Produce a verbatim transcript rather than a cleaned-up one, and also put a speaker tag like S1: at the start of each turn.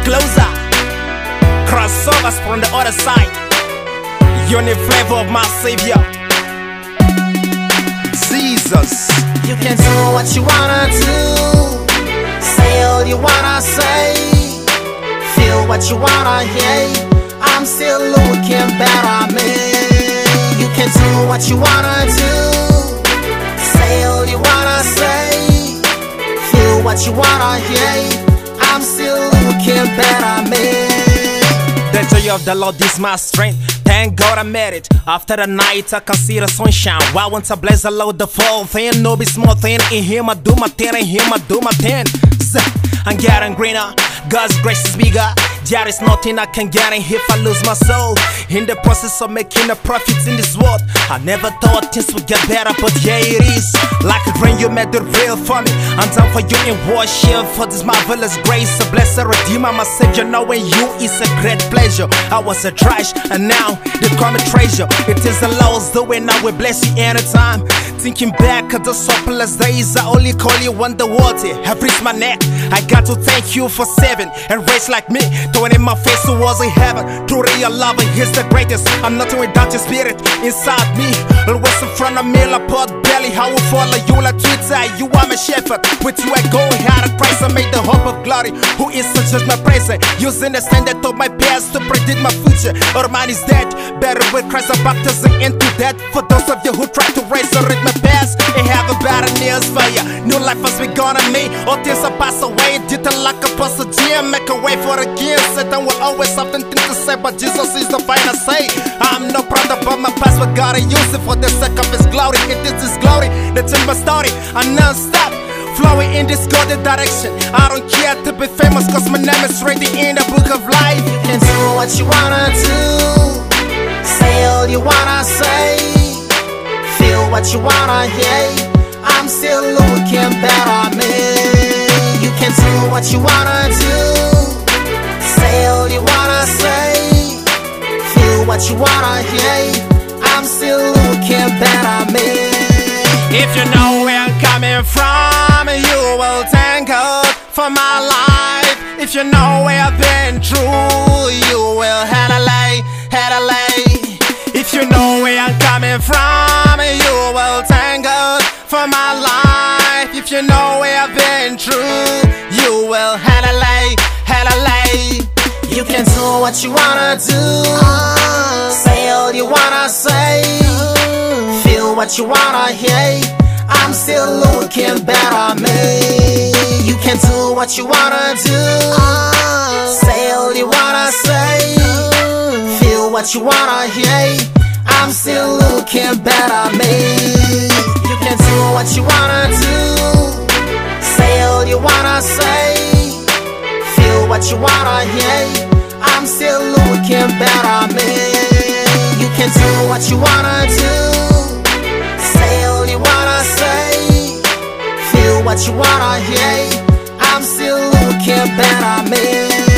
S1: closer. Crossovers from the other side. Unique flavor of my savior, Jesus.
S2: You can do what you wanna do, say all you wanna say, feel what you wanna hear. I'm still looking better, man. You can do what you wanna do, say all you wanna say, feel what you wanna hear. I'm still looking better, man.
S1: The joy of the Lord is my strength. Thank God I made it. After the night I can see the sunshine. Why won't I bless the Lord the full thing? No be small thing. In Him I do my thing, in Him I do my thing. I'm getting greener, God's grace is bigger. There is nothing I can get if I lose my soul. In the process of making the profits in this world, I never thought things would get better, but yeah it is. Like a rain you made it real for me. I'm down for you in worship for this marvelous grace. A blessed redeemer, my savior, knowing you is a great pleasure. I was a trash and now they call me treasure. It is the Lord's doing, I will bless you anytime. Thinking back at the surplus days, I only call you underwater. Have reached my neck, I got to thank you for saving and race like me. Throwing in my face towards the heaven. Truly your love, He's the greatest. I'm nothing without your spirit inside me. Always in front of me like pot belly. How will follow you like Twitter. You are my shepherd. With you I go hard at Christ. I made the hope of glory. Who is to judge my present? Using the standard of my past to predict my future. Our mind is dead. Better with Christ I'm baptizing into death. For those of you who try to resurrect my past, I have a better news for you. New life has begun on me. All things are passed away. Didn't like a puzzle gym. Make a way for the gears. Satan will always have something to say, but Jesus is the final say. I'm not proud about my past, but God I use it for the sake of His glory. It is His glory that changed my story. I'm non-stop flowing in this golden direction. I don't care to be famous, cause my name is ready in the book of life.
S2: You can do what you wanna do, say all you wanna say, feel what you wanna hear. I'm still looking better, man. You can do what you wanna do, say all you wanna say, feel what you wanna hear. I'm still looking better, man.
S1: If you know where I'm coming from, you will thank God for my life. If you know where I've been through, you will hallelujah, hallelujah. If you know where I'm coming from, you will thank God for my life. If you know where I've been through, you will hallelujah, hallelujah.
S2: You can do what you wanna do, say all you wanna say, feel what you wanna hear. I'm still looking better, man. You can do what you wanna do, say all you wanna say, feel what you wanna hear. I'm still looking better, man. You can do what you wanna do, say all you wanna say, feel what you wanna hear. I'm still looking better, man. You can do what you wanna do, say all you wanna say, feel what you wanna hear. I'm still looking better, man.